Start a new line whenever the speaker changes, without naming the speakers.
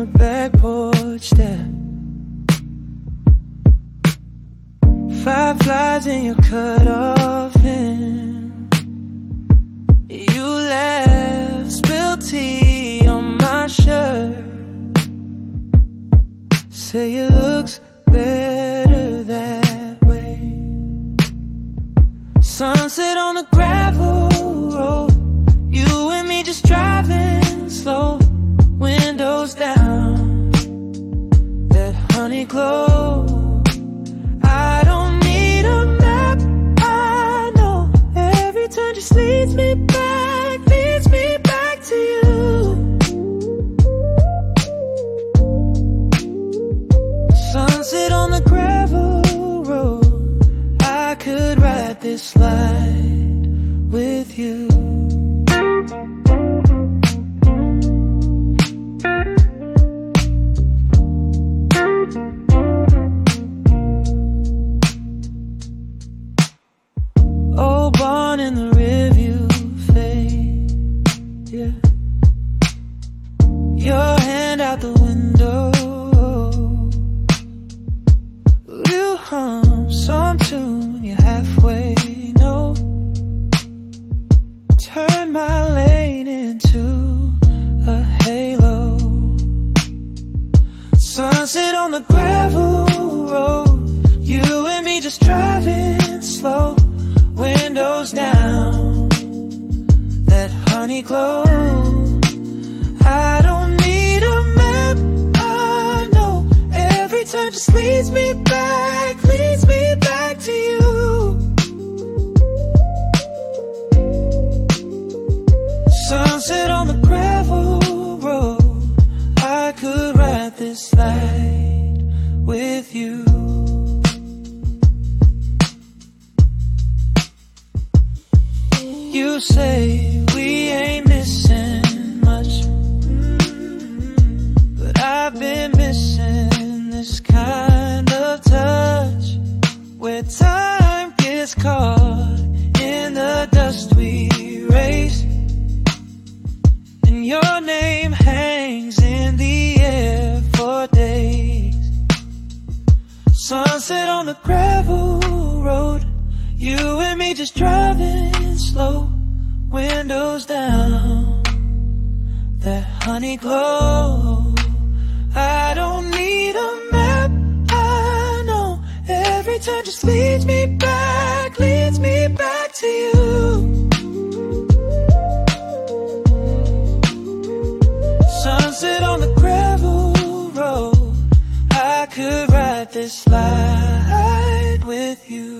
back porch step. Fireflies in your cutoffin. You left spilled tea on my shirt. Say it looks better that way. Sunset on the gravel road. You and me just driving slow. Windows down. That honey glow. I don't need a map. I know every turn just leads me back to you. Sunset on the gravel road. I could ride this light with you. Oh, born in the rearview fade, yeah. Your hand out the window. You hum some tune you halfway know. Turn my lane into a halo. Sunset on the gravel road. You and me just driving slow. Windows down. That honey glow. I don't need a map. I know every turn just leads me back to you. Sunset on the gravel road. I could ride this light with you. You say we ain't missing much, but I've been missing this kind of touch, where time gets caught in the dust we raise, and your name hangs in the air for days. Sunset on the gravel road. You and me just driving slow. Windows down. That honey glow. I don't need a map. I know every turn just leads me back to you. Sunset on the gravel road. I could ride this light with you.